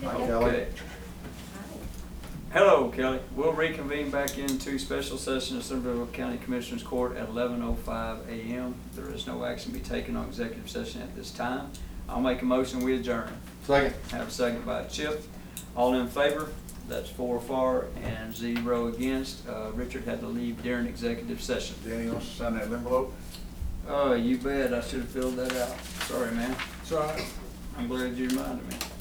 Hi, Kelly. Okay. Hello, Kelly. We'll reconvene back into special session of Centerville County Commissioners Court at 11:05 a.m. There is no action to be taken on executive session at this time. I'll make a motion, we adjourn. Second. Have a second by Chip. All in favor? That's 4 for and 0 against. Richard had to leave during executive session. Danny wants to sign that envelope? Oh, you bet. I should have filled that out. Sorry, man. It's all right. I'm glad you reminded me.